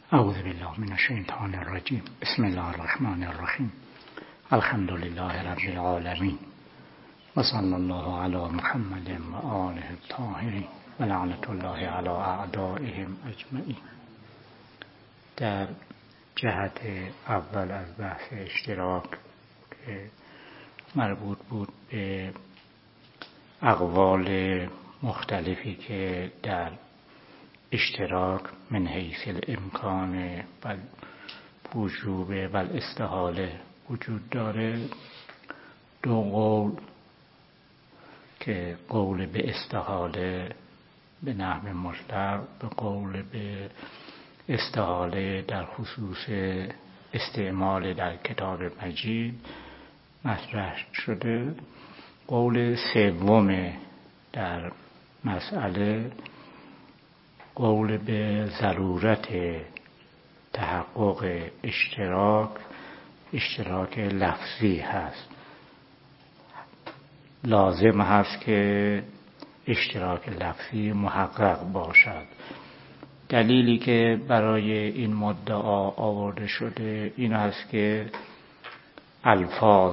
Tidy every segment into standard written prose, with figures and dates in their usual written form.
اعوذ بالله من الشیطان الرجیم. بسم الله الرحمن الرحیم. الحمد لله رب العالمین و صلی الله علی محمد و آله الطاهرین و لعنت الله علی اعدائهم اجمعین. در جهت اول از بحث اشتراک که مربوط بود به اقوال مختلفی که در اشتراک من حیث الامکان و وجوب و الاستحاله وجود داره، دو قول که قول به استحاله به نحو مطلق به قول به استحاله در خصوص استعمال در کتاب مجید مطرح شده. قول سوم در مسئله قول به ضرورت تحقق اشتراک لفظی هست. لازم هست که اشتراک لفظی محقق باشد. دلیلی که برای این مدعا آورده شده این است که الفاظ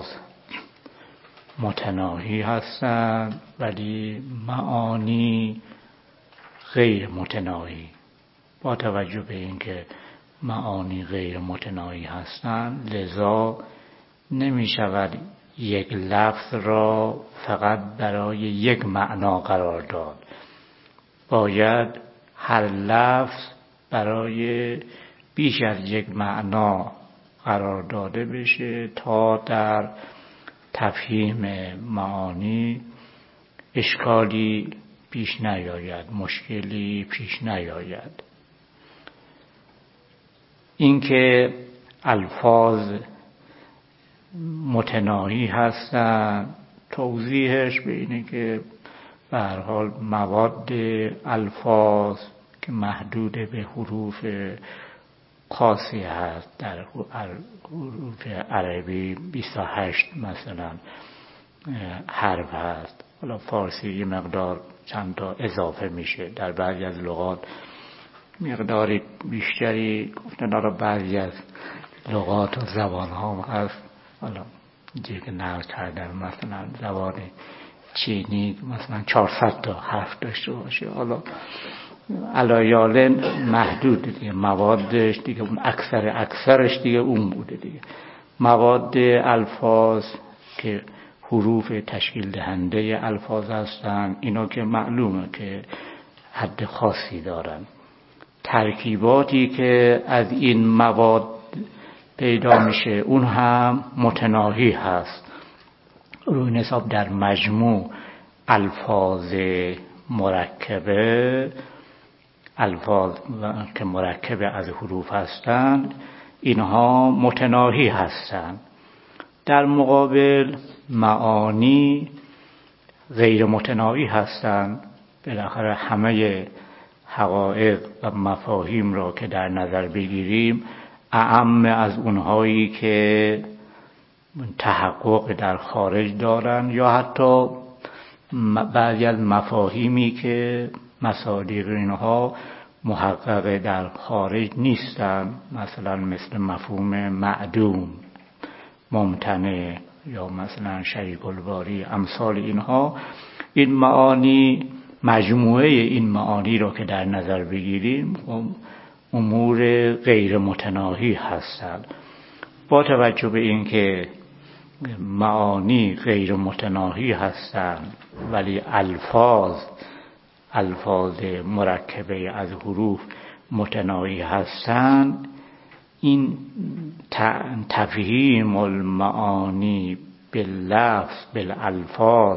متناهی هستند ولی معانی غیر متناهی. با توجه به اینکه معانی غیر متناهی هستند لذا نمی شود یک لفظ را فقط برای یک معنا قرار داد. باید هر لفظ برای بیش از یک معنا قرار داده بشه تا در تفهیم معانی اشکالی پیش نیاید، مشکلی پیش نیاید. اینکه الفاظ متناهی هستند توضیحش به اینه که به هر حال مواد الفاظ که محدود به حروف خاصی هست. در حروف عربی 28 مثلا حرف هست. حالا فارسی یه مقدار چند تا اضافه میشه. در بعضی از لغات مقداری بیشتری گفتن. حالا بعضی از لغات و زبان ها هست. حالا اینجایی که نقل کردن مثلا زبان چینی مثلا 400 تا حرف داشته باشه. حالا علایال محدود دیگه. موادش دیگه اون اکثرش دیگه اون بوده دیگه. مواد الفاظ که حروف تشکیل دهنده الفاظ هستن اینا که معلومه که حد خاصی دارن. ترکیباتی که از این مواد پیدا میشه اون هم متناهی هست. روی حساب در مجموع الفاظ مرکبه، الفاظ که مرکبه از حروف هستند اینها متناهی هستند. در مقابل معانی غیر متناهی هستند. بالاخره همه حقایق و مفاهیم را که در نظر بگیریم اعم از اونهایی که تحقق در خارج دارن یا حتی بعضی از مفاهیمی که مصادیق اینها محقق در خارج نیستن، مثلا مثل مفهوم معدوم، ممتنع یا مثلا شریک الباری، امثال اینها. این معانی مجموعه این معانی را که در نظر بگیریم امور غیر متناهی هستند. با توجه به اینکه معانی غیر متناهی هستند ولی الفاظ مرکبه از حروف متناهی هستند، این تفهیم المعانی باللفظ بالالفاظ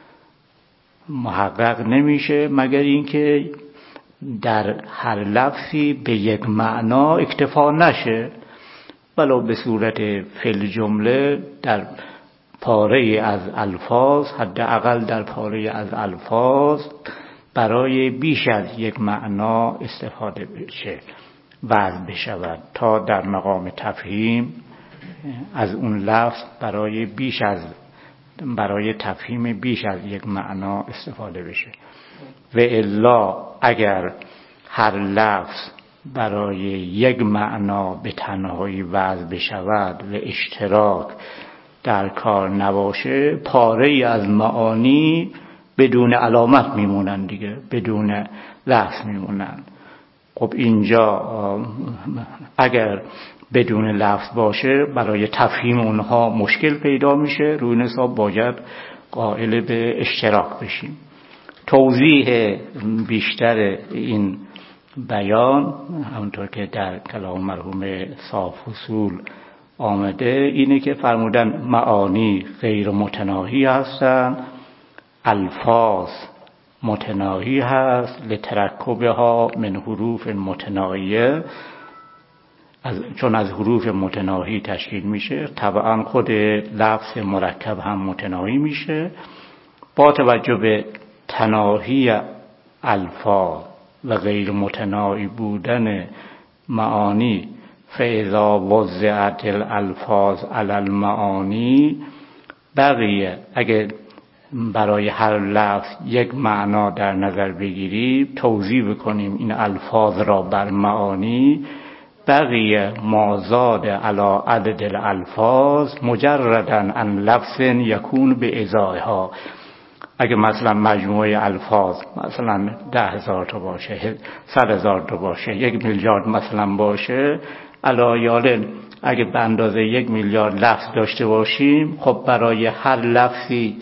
محقق نمیشه مگر اینکه در هر لفظی به یک معنا اکتفا نشه، ولو به صورت فعل جمله در پاره از الفاظ، حداقل در پاره از الفاظ برای بیش از یک معنا استفاده بشه، وضع بشود تا در مقام تفهیم از اون لفظ برای تفهیم بیش از یک معنا استفاده بشه. و الا اگر هر لفظ برای یک معنا به تنهایی وضع بشود و اشتراک در کار نباشه، پاره از معانی بدون علامت میمونن دیگه، بدون لفظ میمونن. خب اینجا اگر بدون لفظ باشه برای تفهیم اونها مشکل پیدا میشه، روی این حساب باید قائل به اشتراک بشیم. توضیح بیشتر این بیان همونطور که در کلام مرحوم صاحب اصول آمده اینه که فرمودن معانی غیر متناهی هستند، الفاظ متناهی هست لترکبها من حروف متناهیه، چون از حروف متناهی تشکیل میشه طبعا خود لفظ مرکب هم متناهی میشه. با توجه به تناهی الفاظ و غیر متناهی بودن معانی، فاذا وضعت الالفاظ علی المعانی بقیه، اگه برای هر لفظ یک معنا در نظر بگیریم، توضیح بکنیم این الفاظ را بر معانی، بقیه ما زاد علی عدد الالفاظ مجردا عن لفظ یکون به ازایها. اگه مثلا مجموعه الفاظ مثلا 10,000 تا باشه، 100,000 تا باشه، 1 میلیارد مثلا باشه، علایال اگه به اندازه 1 میلیارد لفظ داشته باشیم، خب برای هر لفظی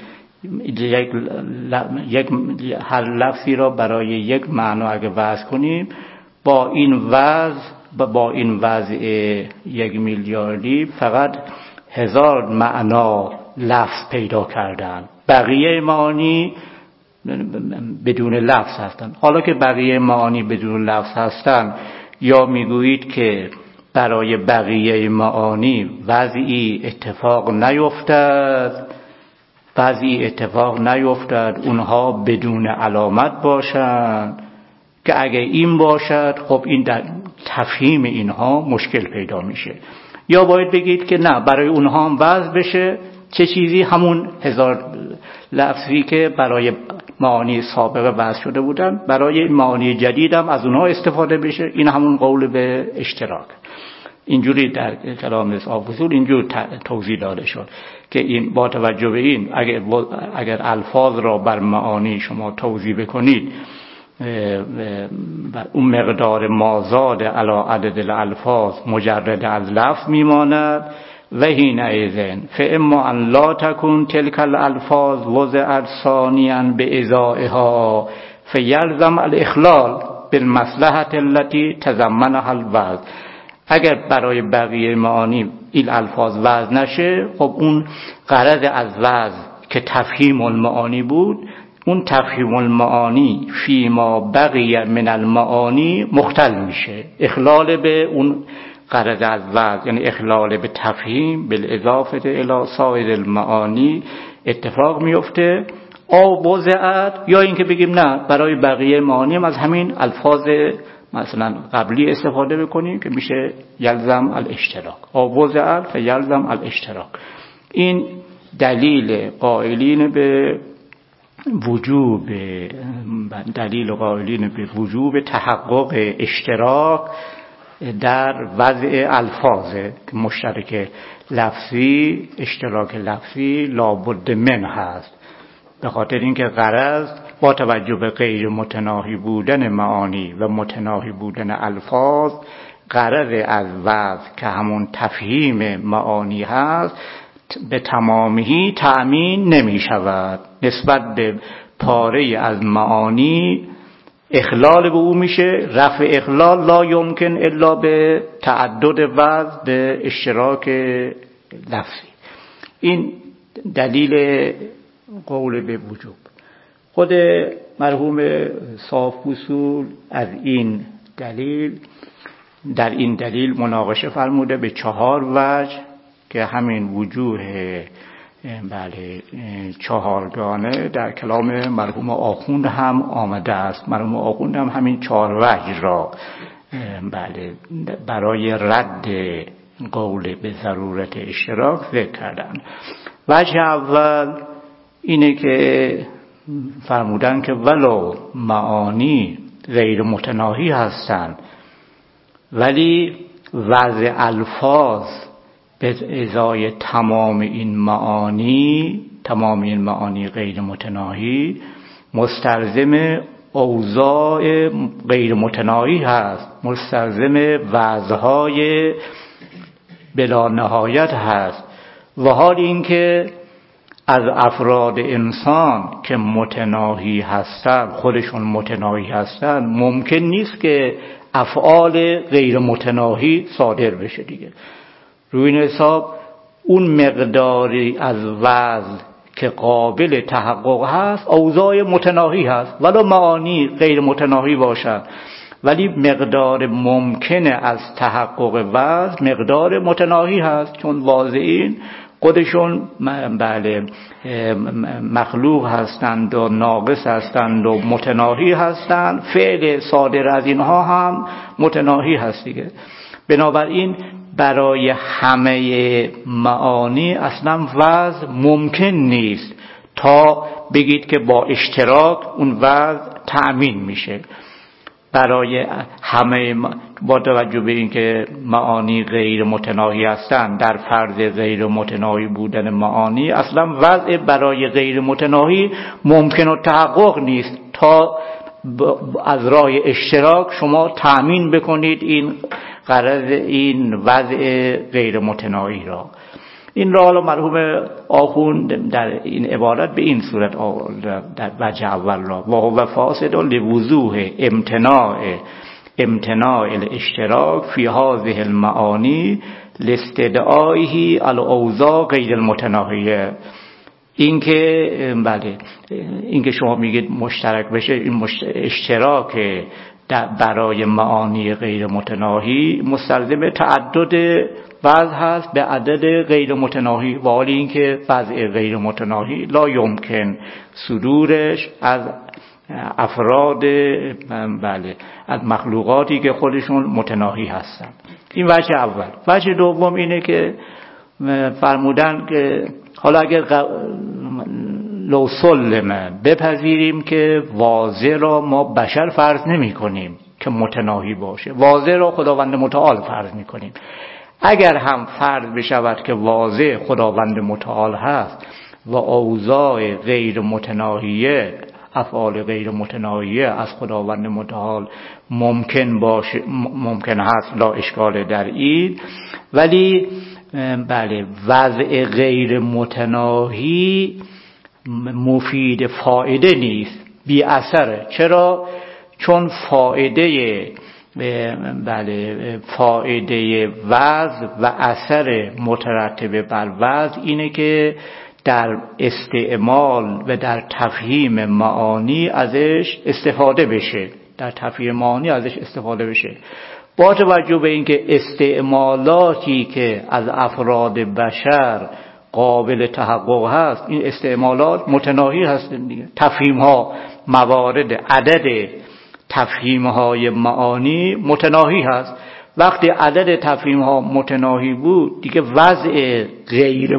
هر لفظی را برای یک معنا اگه وضع کنیم، با این وضع 1 میلیاردی فقط 1000 معنا لفظ پیدا کردن، بقیه معانی بدون لفظ هستند. حالا که بقیه معانی بدون لفظ هستند، یا میگویید که برای بقیه معانی وضعی اتفاق نیفتد اونها بدون علامت باشند، که اگه این باشد خب این در تفهیم اینها مشکل پیدا میشه. یا باید بگید که نه، برای اونها هم وضع بشه، چه چیزی؟ همون 1000 لفظی که برای معانی سابقه وضع شده بودن، برای معانی جدید هم از اونها استفاده بشه. این همون قول به اشتراک. اینجوری در کلام صاحب اصول اینجور توضیح داده شد که این با توجه به این اگر الفاظ را بر معانی شما توضیح بکنید، اون مقدار مازاد علی عدد الالفاظ مجرد از لفظ میماند. و حینئذ فاما ان لا تکون تلک الالفاظ وضعت ثانیا بازائها فیلزم الاخلال بالمصلحه التي تضمنها الوضع. اگر برای بقیه معانی این الفاظ وضع نشه، خب اون غرض از وضع که تفهیم المعانی بود، اون تفهیم المعانی فیما بقیه من المعانی مختل میشه، اخلال به اون غرض از وضع، یعنی اخلال به تفهیم بالاضافه الی سایر المعانی اتفاق میفته. او وضعت، یا اینکه بگیم نه، برای بقیه معانی هم از همین الفاظ مثلا قبلی استفاده بکنیم که میشه یلزم الاشتراک، او وضعت فیلزم الاشتراک. این دلیل قائلین به وجوب تحقق اشتراک در وضع الفاظه که مشترک لفظی، اشتراک لفظی لابد من هست، به خاطر اینکه غرض با توجه به غیر متناهی بودن معانی و متناهی بودن الفاظ، غرض از وضع که همون تفهیم معانی هست به تمامی تأمین نمی شود. نسبت به پاره از معانی اخلال به او میشه. رفع اخلال لا یمکن الا به تعدد وضع به اشتراک لفظی. این دلیل قول به وجوب. خود مرحوم صاحب اصول از این دلیل در این دلیل مناقشه فرموده به 4 وجه که همین وجوه چهارگانه در کلام مرحوم آخوند هم آمده است. مرحوم آخوند هم همین 4 وجه را برای رد قول به ضرورت اشتراک ذکر کردن. وجه اول اینه که فرمودن که ولو معانی غیر متناهی هستند، ولی وضع الفاظ به ازای تمام این معانی غیر متناهی مستلزم اوضاع غیر متناهی هست، مستلزم وضعهای بلا نهایت هست. و حال این که از افراد انسان که متناهی هستند، خودشون متناهی هستند، ممکن نیست که افعال غیر متناهی صادر بشه دیگه. روی این حساب اون مقداری از وضع که قابل تحقق هست اوضاع متناهی هست، ولو معانی غیر متناهی باشد، ولی مقدار ممکنه از تحقق وضع مقدار متناهی هست، چون واضعین خودشون بله مخلوق هستند و ناقص هستند و متناهی هستند، فعل صادر از اینها هم متناهی هست دیگه. بنابراین برای همه معانی اصلا وضع ممکن نیست تا بگید که با اشتراک اون وضع تأمین میشه. برای همه با توجه به اینکه معانی غیر متناهی هستند، در فرض غیر متناهی بودن معانی اصلا وضع برای غیر متناهی ممکن و تحقق نیست تا از راه اشتراک شما تأمین بکنید این غرض این وضع غیر متناهی را. این را حالا مرحوم آخوند در این عبارت به این صورت در وجه اول را و هو فاسد لوضوح امتناع الاشتراک فی هذه المعانی لاستدعائه الاوضاع غیر المتناهیه. این که بله این که شما میگید مشترک بشه، این اشتراک برای معانی غیر متناهی مستلزم تعدد وضع هست به عدد غیر متناهی، و حالی این که وضع غیر متناهی لا یمکن صدورش از افراد بله از مخلوقاتی که خودشون متناهی هستند. این وجه اول. وجه دوم اینه که فرمودن که حالا اگر لو سلمه بپذیریم که واضع را ما بشر فرض نمی کنیم که متناهی باشه، واضع را خداوند متعال فرض می کنیم. اگر هم فرض بشود که واضع خداوند متعال هست و اوضاع غیر متناهیه، افعال غیر متناهیه از خداوند متعال ممکن هست، لا اشکال در این، ولی بله وضع غیر متناهی مفید فایده نیست، بی اثره. چرا؟ چون فایده وضع و اثر مترتب بر وضع اینه که در استعمال و در تفهیم معانی ازش استفاده بشه، با توجه به اینکه استعمالاتی که از افراد بشر قابل تحقق هست، این استعمالات متناهی هستند دیگه. تفهیم ها، موارد، عدد تفهیم های معانی متناهی هست. وقتی عدد تفهیم ها متناهی بود دیگه وضع غیر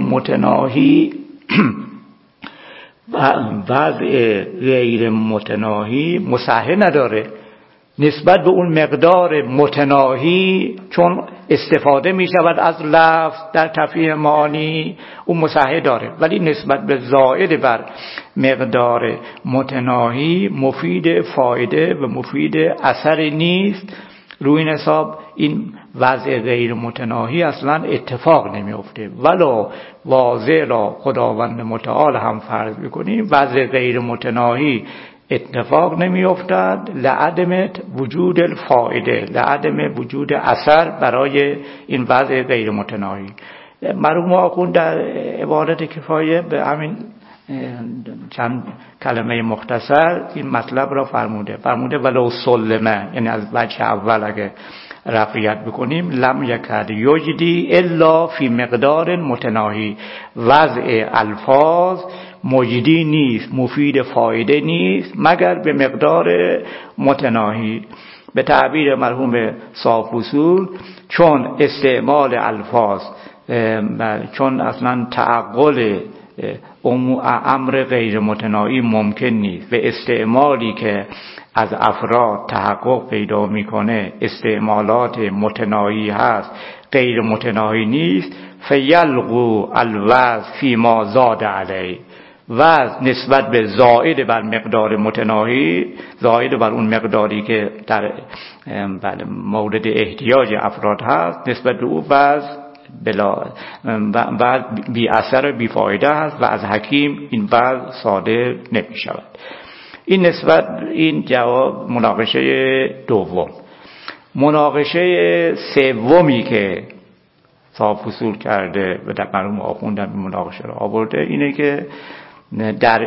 متناهی مصحح نداره نسبت به اون مقدار متناهی، چون استفاده می شود از لفظ در تفهیم معانی، اون مصحح داره، ولی نسبت به زائد بر مقدار متناهی مفید فایده و مفید اثر نیست. روی این حساب این وضع غیر متناهی اصلا اتفاق نمی افته. ولو واضع را خداوند متعال هم فرض بکنیم، وضع غیر متناهی اتفاق نمی افتد لعدم وجود الفائده، لعدم وجود اثر برای این وضع غیر متناهی. مرحوم آخوند در عبارت کفایه به همین چند کلمه مختصر این مطلب را فرموده ولو سلمه، یعنی از وجه اول اگه رفعیت بکنیم، لم یکد یجدی الا فی مقدار متناهی، وضع الفاظ مجدی نیست، مفید فایده نیست مگر به مقدار متناهی. به تعبیر مرحوم صاحب اصول، چون استعمال الفاظ چون اصلا تعقل امر غیر متناهی ممکن نیست و استعمالی که از افراد تحقق پیدا میکنه استعمالات متناهی هست، غیر متناهی نیست. فیلغو الوزن فیما زاد علیه، وزن نسبت به زائد بر مقدار متناهی، زائد بر اون مقداری که در مورد احتیاج افراد هست، نسبت به اون وزن و بی اثر بی فایده هست و از حکیم این وزن صادر نمی شود. این جواب مناقشه دوم. مناقشه سومی که صاحب فصول کرده و در مرحوم آخوندم این مناقشه را آورده اینه که در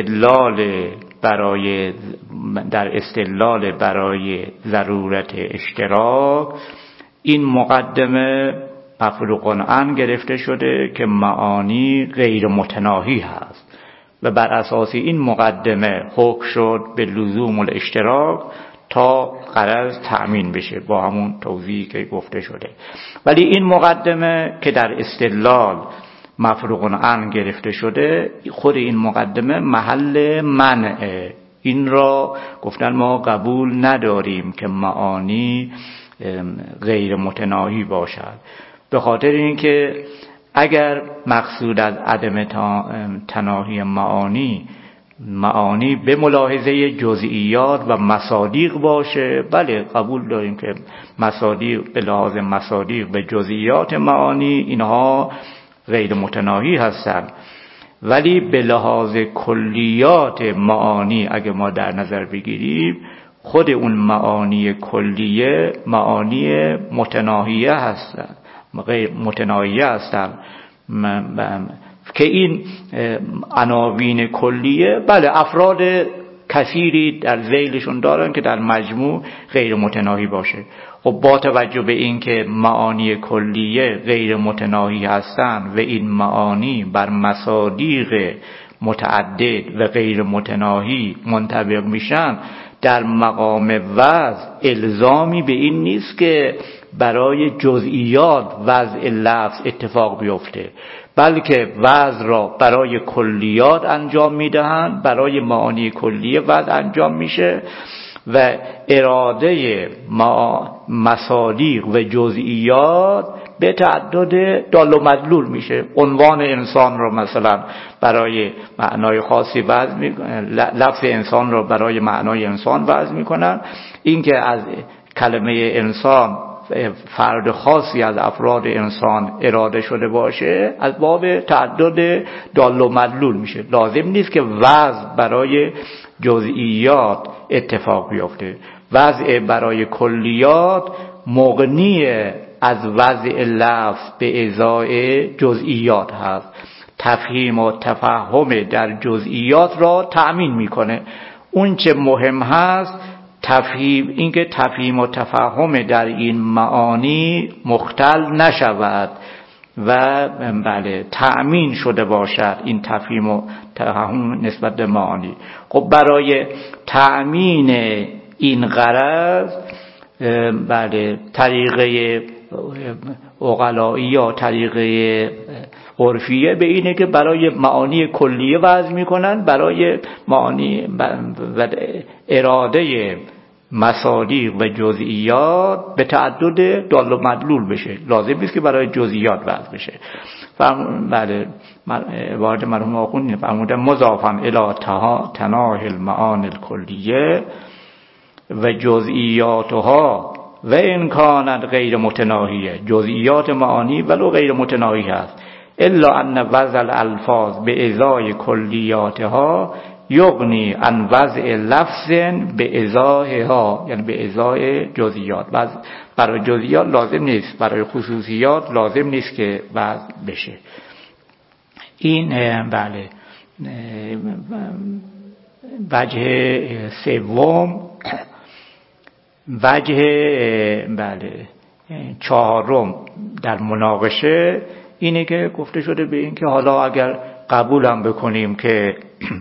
استدلال برای ضرورت اشتراک این مقدمه مفروغ عن گرفته شده که معانی غیر متناهی هست و بر اساس این مقدمه حکم شد به لزوم الاشتراک تا غرض تأمین بشه با همون توضیحی که گفته شده. ولی این مقدمه که در استدلال مفروغ عن گرفته شده، خود این مقدمه محل منعه. این را گفتن ما قبول نداریم که معانی غیر متناهی باشد، به خاطر اینکه اگر مقصود از عدم تناهی معانی به ملاحظه جزئیات و مصادیق باشه، بله قبول داریم که مصادیق به لحاظ مصادیق به جزئیات معانی اینها غیر متناهی هستند. ولی به لحاظ کلیات معانی اگه ما در نظر بگیریم، خود اون معانی کلیه معانی متناهیه هستند، غیر متناهیه هستند که این عناوین کلیه بله افراد کثیری در ذیلشون دارن که در مجموع غیر متناهی باشه. خب با توجه به این که معانی کلیه غیر متناهی هستند و این معانی بر مصادیق متعدد و غیر متناهی منطبق میشن، در مقام وضع الزامی به این نیست که برای جزئیات وضع لفظ اتفاق بیفته، بلکه وضع را برای کلیات انجام میدهند، برای معانی کلیه وضع انجام میشه و اراده مصادیق و جزئیات به تعدد دال و مدلول میشه. عنوان انسان را مثلا برای معنای خاصی وضع میکنن، لفظ انسان را برای معنای انسان وضع میکنن. این که از کلمه انسان فرد خاصی از افراد انسان اراده شده باشه از باب تعدد دال و مدلول میشه. لازم نیست که وضع برای جزئیات اتفاق بیفته. وضع برای کلیات مغنی از وضع لفظ به ازای جزئیات هست. تفهیم و تفهم در جزئیات را تأمین میکنه. اون چه مهم هست اینکه تفهیم و تفهم در این معانی مختل نشود و بله تأمین شده باشد این تفهیم و تفهم نسبت به معانی. خب برای تأمین این غرض بله طریقه عقلایی یا طریقه عرفیه به اینه که برای معانی کلیه وضع میکنن، برای معانی و اراده مصادیق و جزئیات به تعدد دال و مدلول بشه. لازم نیست که برای جزئیات وضع بشه. بله وارد مرحوم آخوند فرمودن مضافاً الی تناهی المعانی الکلیه و جزئیاتها و این کانت غیر متناهیه. جزئیات معانی ولو غیر متناهی هست، الا ان وضع الالفاظ به ازای کلیاتها یغنی عن وضع لفظ به ازایها، یعنی به ازای جزئیات. برای جزئیات لازم نیست، برای خصوصیات لازم نیست که وضع بشه. این بله وجه سوم. وجه بله چهارم در مناقشه اینه که گفته شده به این که حالا اگر قبولم بکنیم که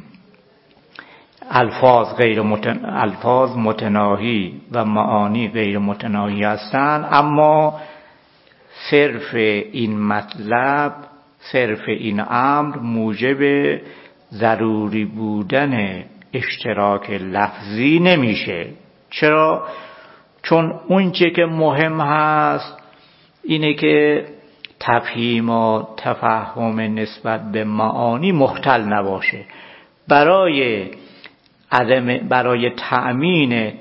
الفاظ متناهی و معانی غیر متناهی هستند، اما صرف این مطلب صرف این امر موجب ضروری بودن اشتراک لفظی نمیشه. چرا؟ چون اون چه که مهم هست اینه که تفهیم و تفهم نسبت به معانی مختل نباشه. برای تأمین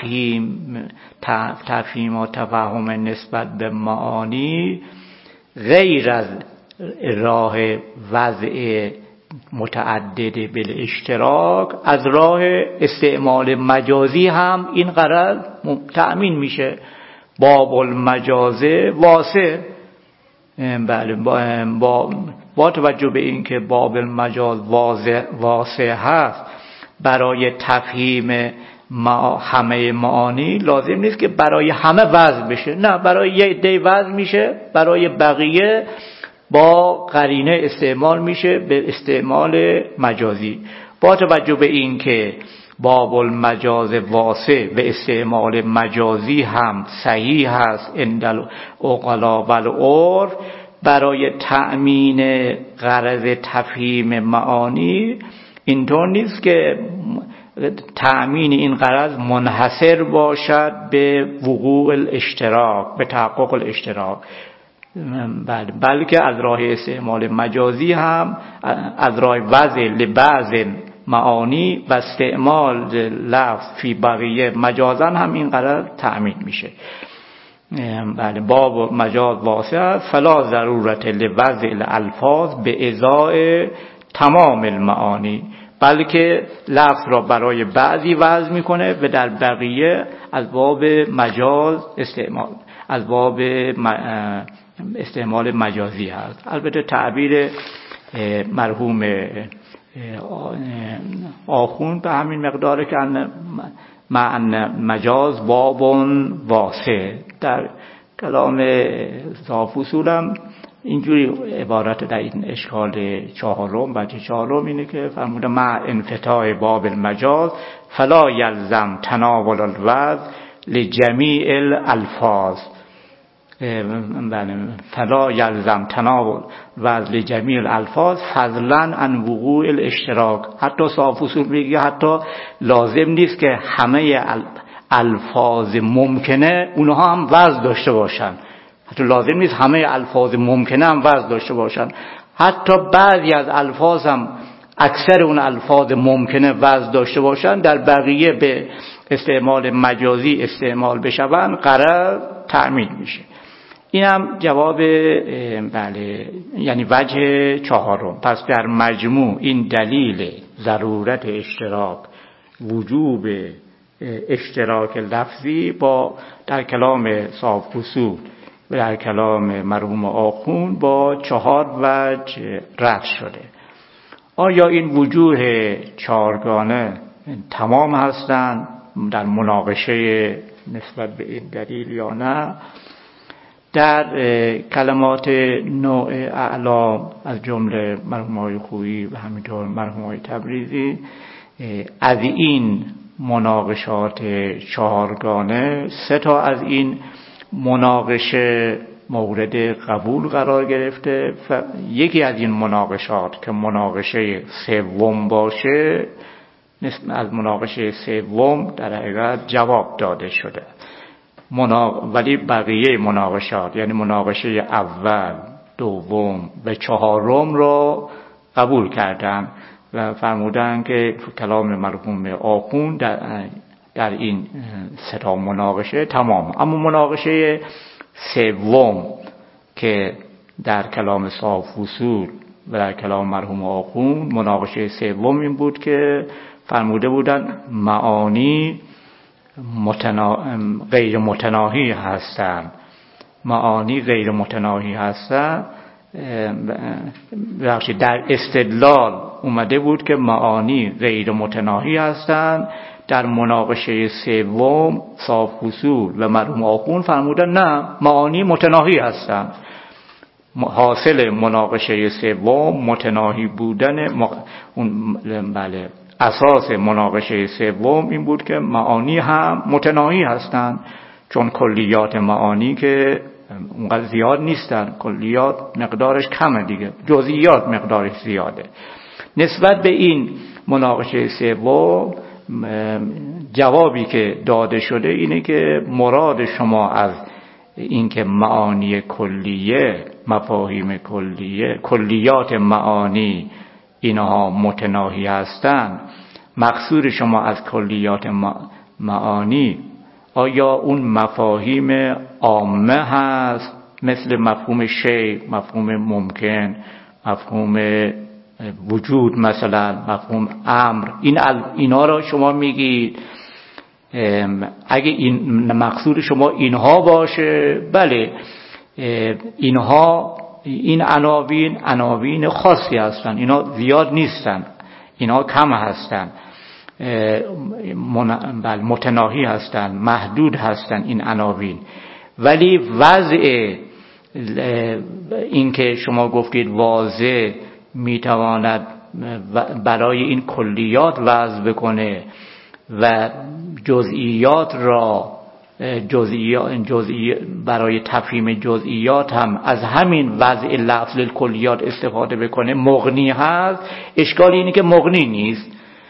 تفهیم و تفهم نسبت به معانی غیر از راه وضع متعدد بالاشتراک، از راه استعمال مجازی هم این غرض تأمین میشه. باب المجاز واسع. بله، با توجه به این که باب المجاز واسع هست، برای تفهیم همه معانی لازم نیست که برای همه وضع بشه. نه، برای یه عده وضع میشه، برای بقیه با قرینه استعمال میشه به استعمال مجازی. با توجه به این که باب المجاز واسع به استعمال مجازی هم صحیح هست عند العقلاء و العرف، برای تأمین غرض تفهیم معانی اینطور نیست که تأمین این غرض منحصر باشد به وقوع الاشتراک، به تحقق الاشتراک، بلکه از راه استعمال مجازی هم، از راه وضع لبعض معانی و استعمال لفظ فی بقیه مجازا هم این غرض تأمین میشه. بله، باب مجاز واسع فلا ضرورت لوضع الالفاظ به ازای تمام المعانی، بلکه لفظ را برای بعضی وضع میکنه و در بقیه از باب مجاز استعمال مجازی هست. البته تعبیر مرحوم آخوند به همین مقداره که معنی مجاز باب واسع. در کلام صاحب اصول هم اینجوری عبارت در این اشکال چهارم، بچه چهارم اینه که فرموده مع انفتاح باب المجاز فلا یلزم تناول الوضع لجمیع الالفاظ. فلا یلزم تناول وضع لجمیع الالفاظ فضلا عن وقوع الاشتراک. حتی صاحب اصول میگه حتی لازم نیست که همه الفاظ ممکنه اونها هم وضع داشته باشن. حتی لازم نیست همه الفاظ ممکنه هم وضع داشته باشن. حتی بعضی از الفاظ هم، اکثر اون الفاظ ممکنه وضع داشته باشن، در بقیه به استعمال مجازی استعمال بشون، غرض تأمین میشه. این هم جواب بله، یعنی وجه چهارم. پس در مجموع این دلیل ضرورت اشتراک، وجوب اشتراک لفظی با در کلام صاحب اصول و در کلام مرحوم آخون با 4 وجه رد شده. آیا این وجوه چهارگانه تمام هستند در مناقشه نسبت به این دلیل یا نه؟ در کلمات نوع اعلام از جمله مرحوم خویی و همینطور مرحوم تبریزی از این مناقشات چهارگانه 3 تا از این مناقشه مورد قبول قرار گرفته. یکی از این مناقشات که مناقشه سوم باشه، از مناقشه سوم در حقیقت جواب داده شده. ولی بقیه مناقشات، یعنی مناقشه اول، دوم و چهارم را قبول کردن و فرمودن که کلام مرحوم آخوند در این 3 تا مناقشه تمام. اما مناقشه سوم که در کلام صاحب اصول و در کلام مرحوم آخوند، مناقشه سوم این بود که فرموده بودن معانی غیر متناهی هستند. معانی غیر متناهی هستند. در استدلال اومده بود که معانی غیر متناهی هستند. در مناقشه سوم صاحب اصول و مرحوم آخوند فرمودن نه، معانی متناهی هستند. حاصل مناقشه سوم متناهی بودن بله، اساس مناقشه سوم این بود که معانی هم متناهی هستند، چون کلیات معانی که اونقدر زیاد نیستن، کلیات مقدارش کمه دیگه، جزئیات مقدارش زیاده. نسبت به این مناقشه سوم جوابی که داده شده اینه که مراد شما از اینکه معانی کلیه، مفاهیم کلیه، کلیات معانی اینها متناهی هستند، مقصود شما از کلیات معانی آیا اون مفاهیم عامه هست مثل مفهوم شیء، مفهوم ممکن، مفهوم وجود، مثلا مفهوم امر، اینا را شما میگید؟ اگه این مقصود شما اینها باشه، بله، اینها، این عناوین خاصی هستن، اینا زیاد نیستن، اینا کم هستن، متناهی هستن، محدود هستن این عناوین. ولی وضع این که شما گفتید واضح میتواند برای این کلیات وضع بکنه و جزئیات را برای تفهیم جزئیات هم از همین وضع لفظ کلیات استفاده بکنه، مغنی هست. اشکال اینه که مغنی نیست،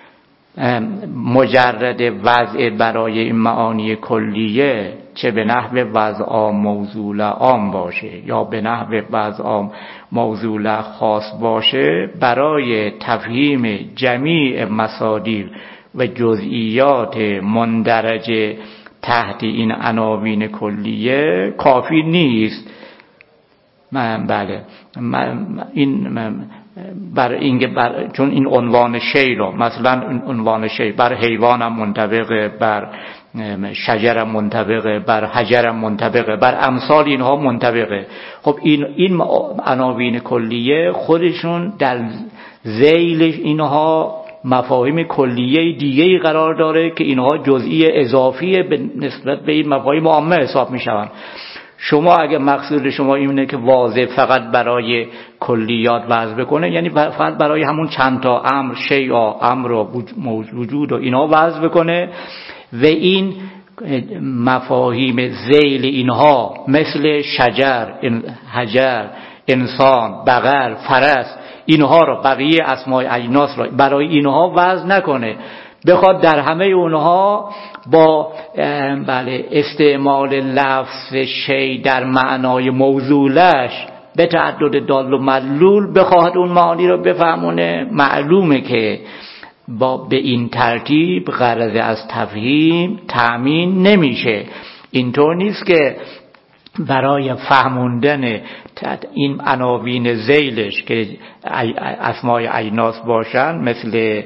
مجرد وضع برای این معانی کلیه، چه به نحو وضع موضوع عام باشه یا به نحو وضع موضوع خاص باشه، برای تفهیم جمیع مصادیق و جزئیات مندرجه تحت این عناوین کلیه کافی نیست. چون این عنوان شیء رو، مثلا عنوان شیء بر حیوانم منطبقه، بر شجرم منطبقه، بر حجرم منطبقه، بر امثال اینها منطبقه. خب این عناوین کلیه خودشون در ذیل اینها مفاهیم کلیه دیگه‌ای قرار داره که اینها جزئی اضافی به نسبت به این مفاهیم عامه حساب میشوند. شما اگه مقصود شما اینه که واضح فقط برای کلیات وضع بکنه، یعنی فقط برای همون چند تا امر، شیء، امر و وجود و اینا وضع بکنه و این مفاهیم ذیل اینها مثل شجر، حجر، انسان، بقر، فرس، اینها رو، بقیه اسماء اجناس رو برای اینها وضع نکنه، بخواد در همه اونها با استعمال لفظ شیء در معنای موصولش به تعدد دال و مدلول بخواد اون معانی رو بفهمونه، معلومه که به این ترتیب غرض از تفهیم تأمین نمیشه. اینطور نیست که برای فهموندن این عناوین ذیلش که اسماء اجناس باشن، مثل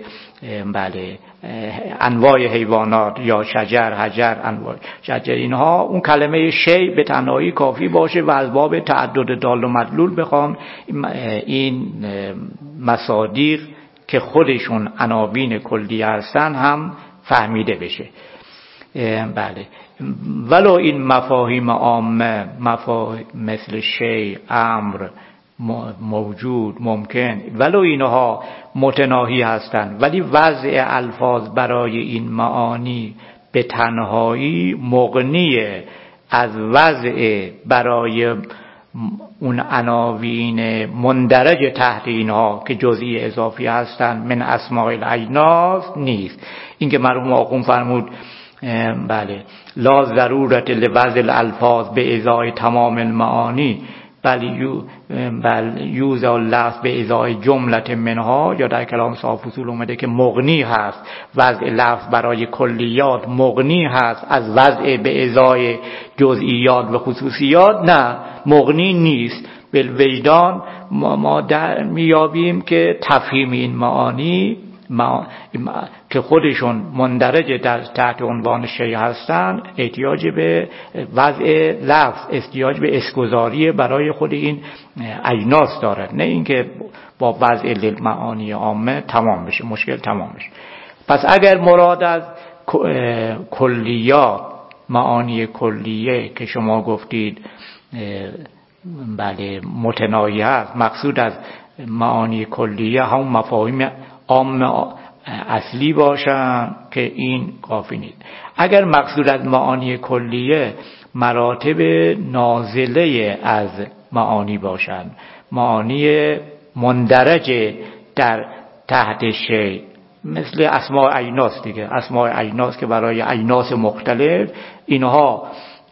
انواع حیوانات یا شجر، حجر، انواع شجر، اینها اون کلمه شیء به تنهایی کافی باشه و از باب تعدد دال و مدلول بخوام این مصادیق که خودشون عناوین کلی هستن هم فهمیده بشه. بله، ولو این مفاهیم عامه، مفاهیم مثل شیء، امر، موجود، ممکن، ولو اینها متناهی هستند، ولی وضع الفاظ برای این معانی به تنهایی مغنیه از وضع برای اون عناوین مندرج تحت اینها که جزئی اضافی هستند من اسماء الاجناس نیست. این که مرحوم آخوند فرمود بله لا ضرورت لوضع الالفاظ به ازای تمام المعانی بل یوزع اللفظ به ازای جملت منها، یا در کلام صاحب فصول اومده که مغنی هست، وضع لفظ برای کلیات مغنی هست از وضع به ازای جزئیات و خصوصیات. نه، مغنی نیست. بالوجدان ما در میابیم که تفهیم این معانی که خودشون مندرج در تحت عنوان شیء هستن احتیاج به وضع لفظ، احتیاج به اسگذاری برای خود این اجناس دارد، نه اینکه با وضع معانی عامه تمام بشه، مشکل تمام بشه. پس اگر مراد از کلیات، معانی کلیه که شما گفتید بله متناهی است، مقصود از معانی کلیه هم مفاهیم اصلی باشن که این کافی نیست. اگر مقصود از معانی کلیه مراتب نازله از معانی باشند، معانی مندرج در تحت شیء، مثل اسماء اجناس دیگه، اسماء اجناس که برای اجناس مختلف اینها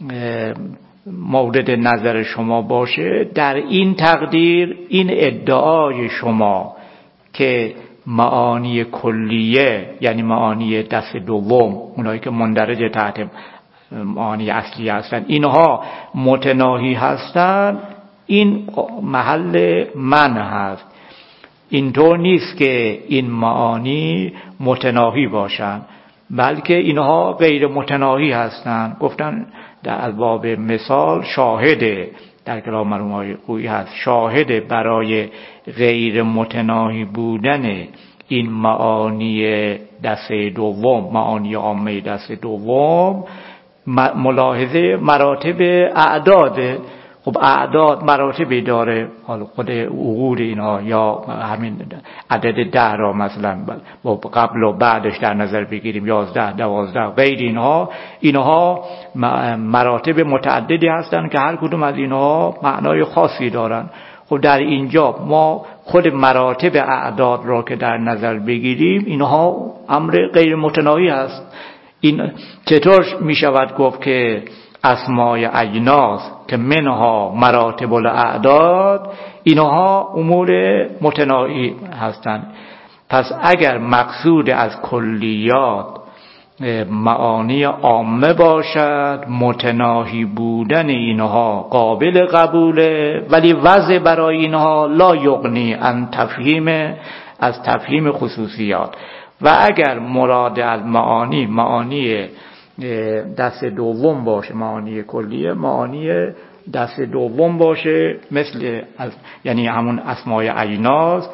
مورد نظر شما باشه، در این تقدیر این ادعای شما که معانی کلیه یعنی معانی دست دوم، اونایی که مندرج تحت معانی اصلی هستند، اینها متناهی هستند، این محل منع هست. اینطور نیست که این معانی متناهی باشند، بلکه اینها غیر متناهی هستند. گفتن در باب مثال شاهد در کلام مرحوم خویی هست، شاهد برای غیر متناهی بودن این معانی دسته دوم، معانی عامه دسته دوم، ملاحظه مراتب اعداد. خب اعداد مراتبی داره، حالا خود عقود اینا یا همین عدد 10 را مثلا با قبل و بعدش در نظر بگیریم، 11 12 غیر اینها مراتب متعددی هستن که هر کدوم از اینها معنای خاصی دارن. خب در اینجا ما خود مراتب اعداد را که در نظر بگیریم، اینها امر غیر متناهی هست. این چطور می شود گفت که اسماء اجناس که منها مراتب الاعداد، اینها امور متناهی هستند؟ پس اگر مقصود از کلیات معانی عامه باشد، متناهی بودن اینها قابل قبوله، ولی وضع برای اینها لا یغنی عن تفهیم خصوصیات. و اگر مراد از معانی دست دوم باشه، معانی کلیه معانی دست دوم باشه، مثل یعنی همون اسماء اجناس،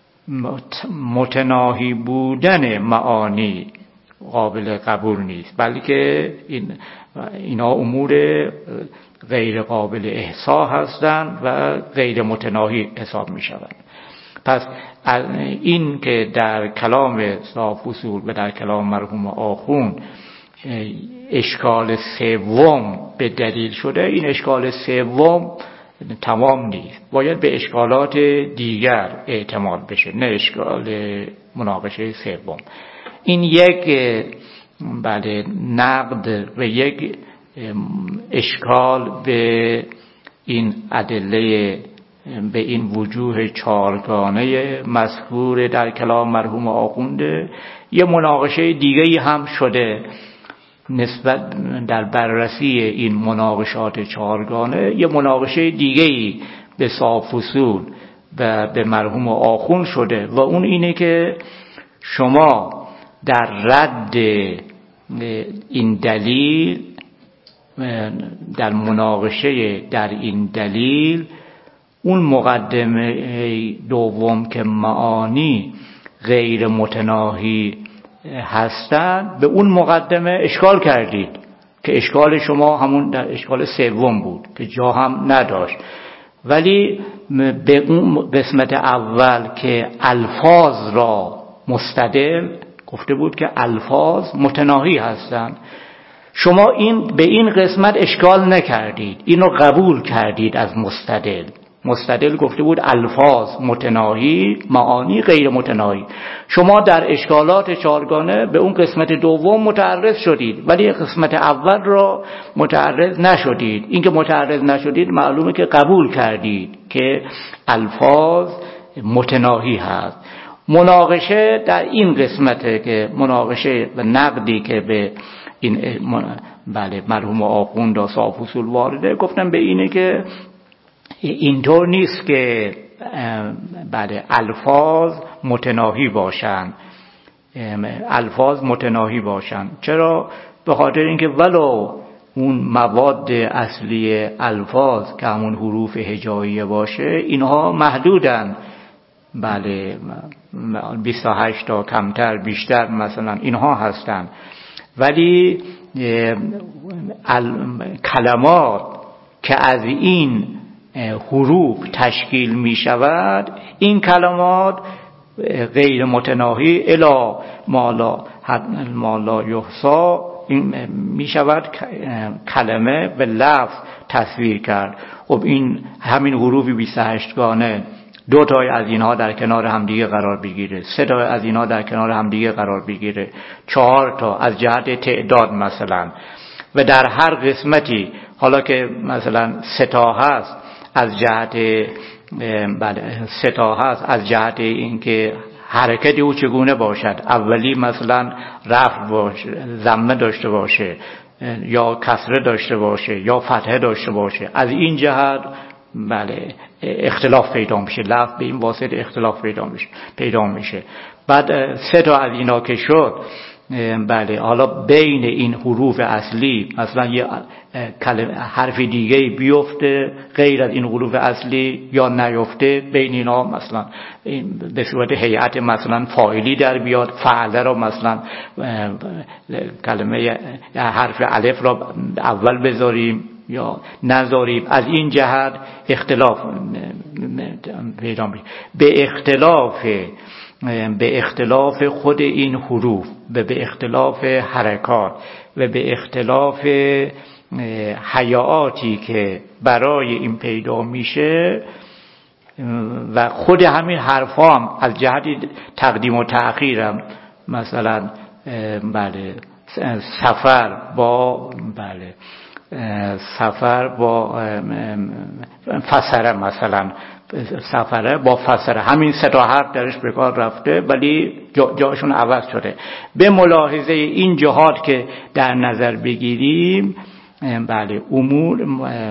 متناهی بودن معانی قابل قبول نیست، بلکه اینا امور غیر قابل احصا هستند و غیر متناهی حساب می شوند. پس این که در کلام صاحب اصول و در کلام مرحوم آخوند اشکال سوم به دلیل شده، این اشکال سوم تمام نیست، باید به اشکالات دیگر اعتماد بشه، نه اشکال مناقشه سوم. این یک نقد و یک اشکال به این ادله، به این وجوه چارگانه مذکور در کلام مرحوم آخونده. یه مناقشه دیگری هم شده نسبت در بررسی این مناقشات چارگانه، یه مناقشه دیگری به صاحب اصول و به مرحوم آخوند شده، و اون اینه که شما در رد این دلیل، در مناقشه در این دلیل، اون مقدمه دوم که معانی غیر متناهی هستند، به اون مقدمه اشکال کردید که اشکال شما همون در اشکال سوم بود که جا هم نداشت. ولی به اون قسمت اول که الفاظ را مستدل گفته بود که الفاظ متناهی هستند، شما به این قسمت اشکال نکردید، اینو قبول کردید از مستدل گفته بود الفاظ متناهی، معانی غیر متناهی. شما در اشکالات چارگانه به اون قسمت دوم متعرض شدید، ولی قسمت اول را متعرض نشدید. این که متعرض نشدید معلومه که قبول کردید که الفاظ متناهی هست. مناقشه در این قسمته که مناقشه و نقدی که به این مرحوم آخوند و صاحب اصول وارده، گفتم به اینه که اینطور نیست که الفاظ متناهی باشن. چرا؟ به خاطر اینکه ولو اون مواد اصلی الفاظ که همون حروف هجاییه باشه، اینها محدودن. 28 تا کمتر بیشتر مثلا اینها هستن، ولی کلمات که از این حروف تشکیل می شود، این کلمات غیر متناهی الی ما لا یحصی، این می شود کلمه به لفظ تصویر کرد. خب این همین حروف 28 گانه 2 تا از اینها در کنار همدیگه قرار بگیره، 3 تا از اینها در کنار همدیگه قرار بگیره، 4 تا از جهت تعداد مثلا، و در هر قسمتی حالا که مثلا 3 تا هست از جهت 3 تا هست از جهت اینکه حرکت او چگونه باشد، اولی مثلا رفع باشه، ضمه داشته باشه یا کسره داشته باشه یا فتحه داشته باشه، از این جهت اختلاف پیدا میشه، لفظ به این واسطه اختلاف پیدا میشه. بعد 3 تا از اینا که شد، حالا بین این حروف اصلی مثلا یه کلمه حرف دیگه بیفته غیر از این حروف اصلی یا نیفته، بین اینا مثلا به صورت هیئت مثلا فاعلی در بیاد، فعله را مثلا کلمه حرف الف را اول بذاریم یا نذاریم، از این جهت اختلاف پیدا میشه. به اختلاف خود این حروف و به اختلاف حرکات و به اختلاف حیاتی که برای این پیدا میشه و خود همین حرفا هم از جهت تقدیم و تأخیر هم مثلا سفر با فسره، مثلا سفره با فسره، همین 3 تا حرف درش به کار رفته ولی جاشون عوض شده. به ملاحظه این جهات که در نظر بگیریم امور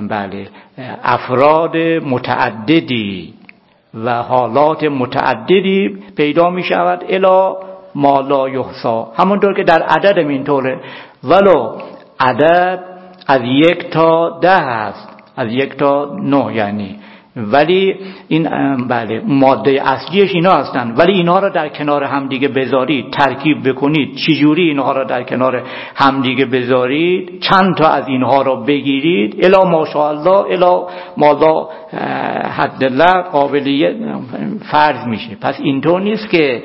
افراد متعددی و حالات متعددی پیدا می شود الی ما لا یحصی، همونطور که در عدد اینطوره، ولو عدد از 1 تا 10 هست، از 1 تا 9 یعنی، ولی این ماده اصلیش اینا هستن، ولی اینا رو در کنار همدیگه بذارید ترکیب بکنید، چجوری اینها رو در کنار همدیگه بذارید، چند تا از اینها رو بگیرید الی ماشاءالله الی ما لا حد الله قابلیت فرض میشه. پس اینطور نیست که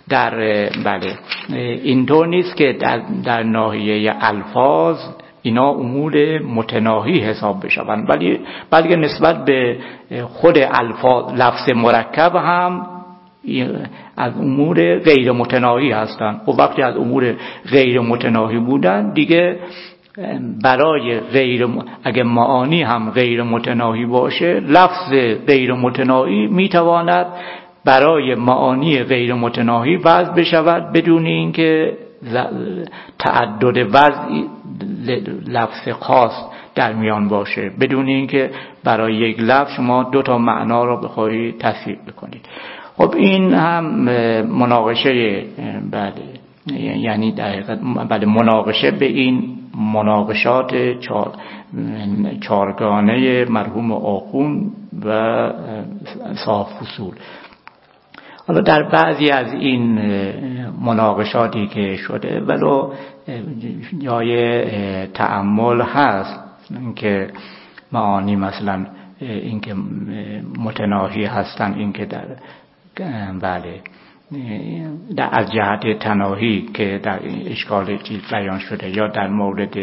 در ناحیه الفاظ اینا امور متناهی حساب بشوند، بلکه نسبت به خود الفاظ لفظ مرکب هم از امور غیر متناهی هستند. و وقتی از امور غیر متناهی بودن دیگه برای اگه معانی هم غیر متناهی باشه، لفظ غیر متناهی میتواند برای معانی غیر متناهی وضع بشود بدون اینکه تعدد وضعی لفظ خاص در میان باشه، بدون اینکه برای یک لفظ شما 2 تا معنا رو بخواهید تصحیح بکنید. خب این هم مناقشه یعنی در حقیقت مناقشه به این مناقشات 4گانه مرحوم آخوند و صاحب فصول. حالا در بعضی از این مناقشاتی که شده ولو جای تأمل هست، اینکه معانی مثلا اینکه متناهی هستن، اینکه در از جهت تناهی که در اشکال چیز بیان شده، یا در مورد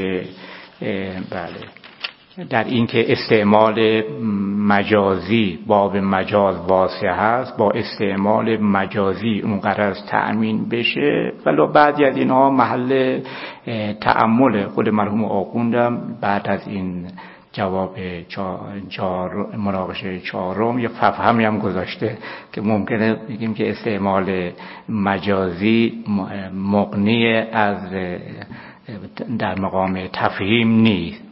در اینکه استعمال مجازی باب مجاز واسع هست، با استعمال مجازی اون غرض تأمین بشه، ولی بعضی از اینها محل تأمل خود مرحوم آخوندم بعد از این جواب مناقشه 4 یه ففهمی هم گذاشته که ممکنه بگیم که استعمال مجازی مغنی از در مقام تفهیم نیست.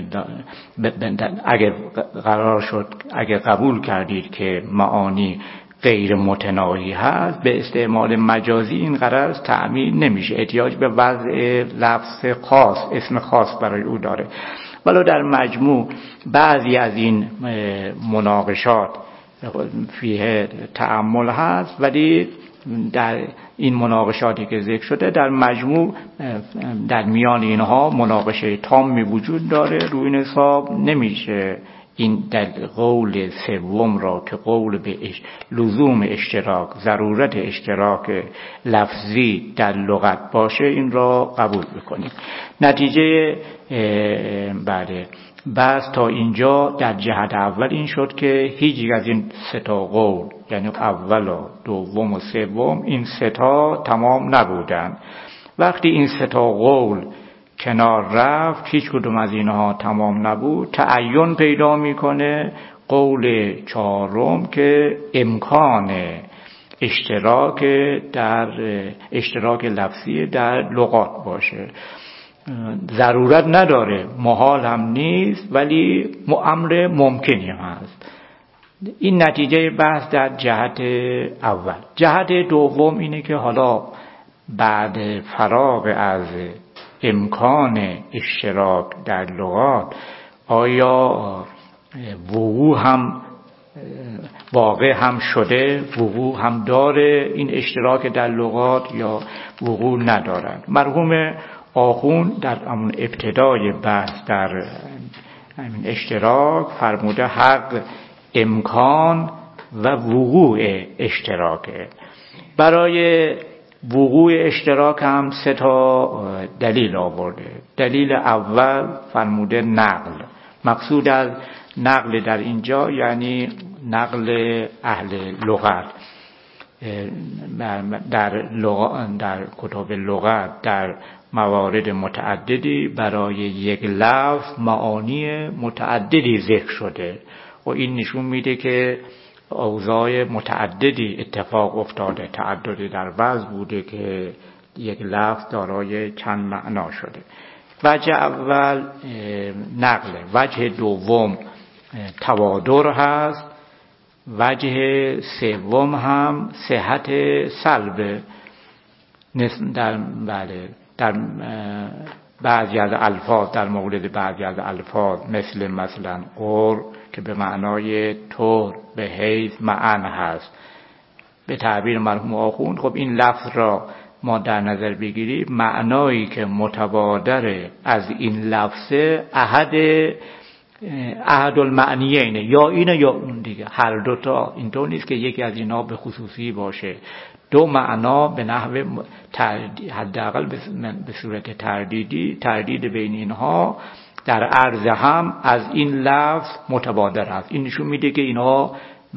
اگر قبول کردید که معانی غیر متناهی هست، به استعمال مجازی این غرض تأمین نمیشه، احتیاج به وضع لفظ خاص، اسم خاص برای او داره. ولی در مجموع بعضی از این مناقشات فیه تأمل هست، ولی در این مناقشاتی که ذکر شده در مجموع در میان اینها مناقشه تامی وجود داره، روی این حساب نمیشه این قول سوم را که قول به لزوم اشتراک، ضرورت اشتراک لفظی در لغت باشه، این را قبول بکنیم. نتیجه بس تا اینجا در جهت اول این شد که هیچ یک از این سه تا قول، یعنی اول و دوم و سوم، این سه تا تمام نبودن. وقتی این سه تا قول کنار رفت، هیچ کدوم از اینها تمام نبود، تعین پیدا میکنه قول چهارم که امکان اشتراک لفظی در لغات باشه. ضرورت نداره، محال هم نیست، ولی امر ممکنی هم هست. این نتیجه بحث در جهت اول. جهت دوم اینه که حالا بعد فراغ از امکان اشتراک در لغات، آیا وقوع هم واقع هم شده، وقوع هم داره این اشتراک در لغات یا وقوع ندارد؟ مرحوم آخوند در همون ابتدای بحث در همین اشتراک فرموده حق امکان و وقوع اشتراکه. برای وقوع اشتراک هم سه تا دلیل آورده. دلیل اول فرموده نقل. مقصود از نقل در اینجا یعنی نقل اهل لغت. در کتاب لغت در موارد متعددی برای یک لفظ معانی متعددی ذکر شده و این نشون میده که اوضاع متعددی اتفاق افتاده، تعددی در وضع بوده که یک لفظ دارای چند معنا شده. وجه اول نقله، وجه دوم توادر هست، وجه سوم هم صحت سلب. در بعضی از الفاظ، در مورد بعضی از الفاظ مثلا قر که به معنای طور، به حیث معن هست، به تعبیر مرحوم آخوند، خب این لفظ را ما در نظر بگیریم، معنایی که متبادر از این لفظه احد المعنیینه، یا اینه یا اون دیگه، هر دوتا. اینطور نیست که یکی از اینا به خصوصی باشه. دو معنا به نحو حداقل به صورت تردید بین اینها در عرض هم از این لفظ متبادر است. این نشون میده که اینها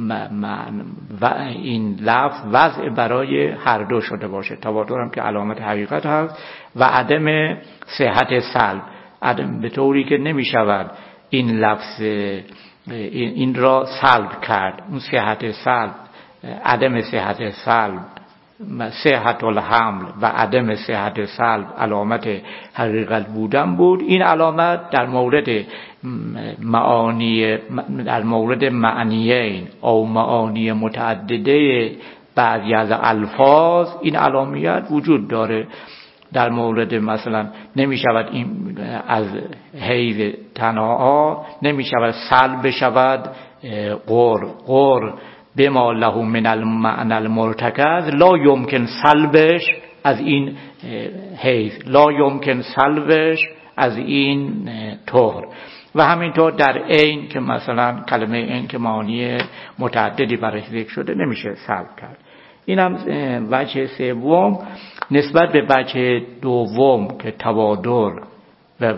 این لفظ وضع برای هر دو شده باشه. تواتر هم که علامت حقیقت هست و عدم صحت سلب، عدم به طوری که نمیشود این لفظ این را سلب کرد. اون صحت سلب، عدم صحت سلب، صحت الحمل و عدم صحت سلب علامت حقیقت بودن بود. این علامت در مورد معنیین او معانی متعدده بعضی از الفاظ این علامت وجود داره. در مورد مثلا نمی شود این از حیض تنها نمی شود سلب شود قر بما له من المعنى المرتکز، لا یمکن سلبش از این حیض، لا یمکن سلبش از این طهر. و همینطور در عین که مثلا کلمه عین که معانی متعددی برای ذکر شده نمیشه سلب کرد. این هم وجه سوم. نسبت به وجه دوم که توادر و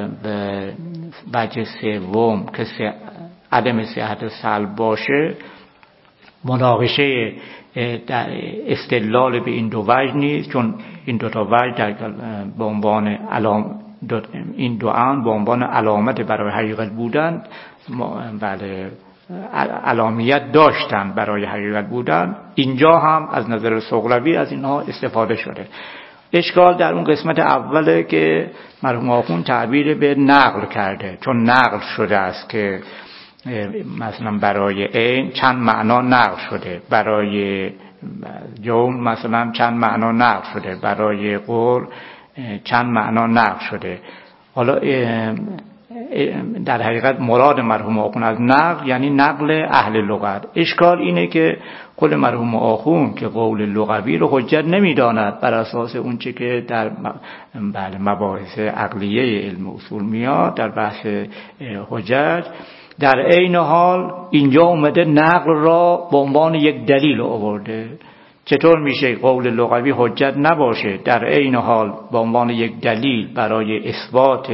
وجه سوم که عدم صحت سلب باشه، مناقشه در استدلال به این دو وجه نیست، چون این دو تا وجه به عنوان این دو آن به عنوان علامت برای حقیقت بودن، بله علامیت داشتن برای حقیقت بودن. اینجا هم از نظر سغلوی از اینها استفاده شده. اشکال در اون قسمت اوله که مرحوم آخوند تعبیر به نقل کرده، چون نقل شده است که مثلا برای عین چند معنا نقل شده، برای جوم مثلا چند معنا نقل شده، برای قر چند معنا نقل شده. حالا در حقیقت مراد مرحوم آخوند از نقل یعنی نقل اهل لغت. اشکال اینه که قول مرحوم آخوند که قول لغوی رو حجت نمیداند بر اساس اون چه که در مباحث عقلیه علم اصول میاد در بحث حجت، در عین حال اینجا اومده نقل را به عنوان یک دلیل آورده. چطور میشه قول لغوی حجت نباشه در عین حال به عنوان یک دلیل برای اثبات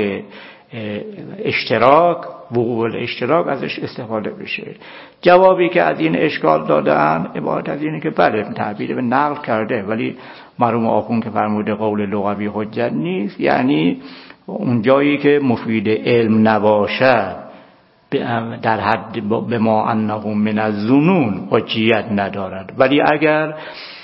اشتراک، وقوع الاشتراک ازش استفاده بشه؟ جوابی که از این اشکال دادن عبارت از اینه که بله تعبیر به نقل کرده، ولی مرحوم آخوند که فرموده قول لغوی حجت نیست، یعنی اون جایی که مفید علم نباشد در حد به ما انه من الظنون حجیت ندارد. ولی اگر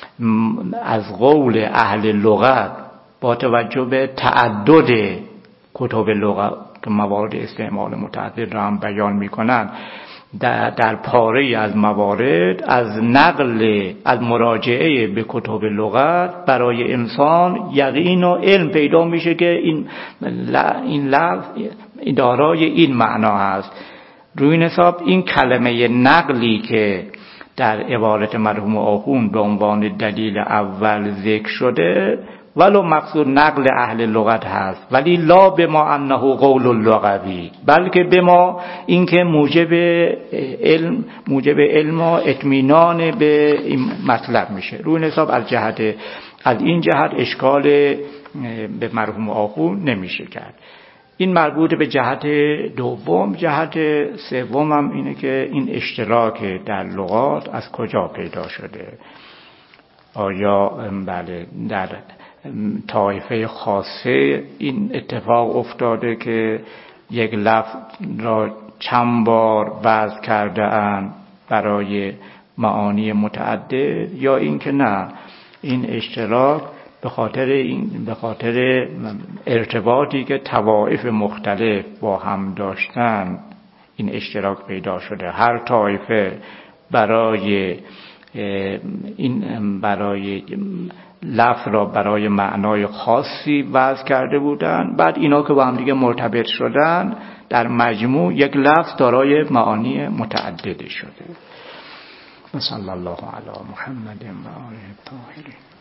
از قول اهل لغت با توجه به تعدد کتب لغت که موارد استعمال متعدد را هم بیان می‌کنند، در پاره از موارد از نقل از مراجعه به کتب لغت برای انسان یقین و علم پیدا میشه که این لفظ دارای این معنا هست. روی این حساب این کلمه نقلی که در عبارت مرحوم آخوند به عنوان دلیل اول ذکر شده ولو مقصود نقل اهل لغت هست، ولی لا به ما انه قول اللغوی، بلکه به ما این که موجب علم و اطمینان به این مطلب میشه. روی این حساب از این جهت اشکال به مرحوم آخوند نمیشه کرد. این مربوط به جهت دوم. جهت سوم هم اینه که این اشتراک در لغات از کجا پیدا شده؟ آیا بله در طایفه خاصه این اتفاق افتاده که یک لفظ را چند بار وضع کرده اند برای معانی متعدد، یا اینکه نه این اشتراک به خاطر ارتباطی که طوائف مختلف با هم داشتن این اشتراک پیدا شده. هر طایفه برای لفظ را برای معنای خاصی وضع کرده بودن، بعد اینا که با هم دیگه مرتبط شدن در مجموع یک لفظ دارای معانی متعدد شده. صلی الله علی محمد و آله الطاهرین.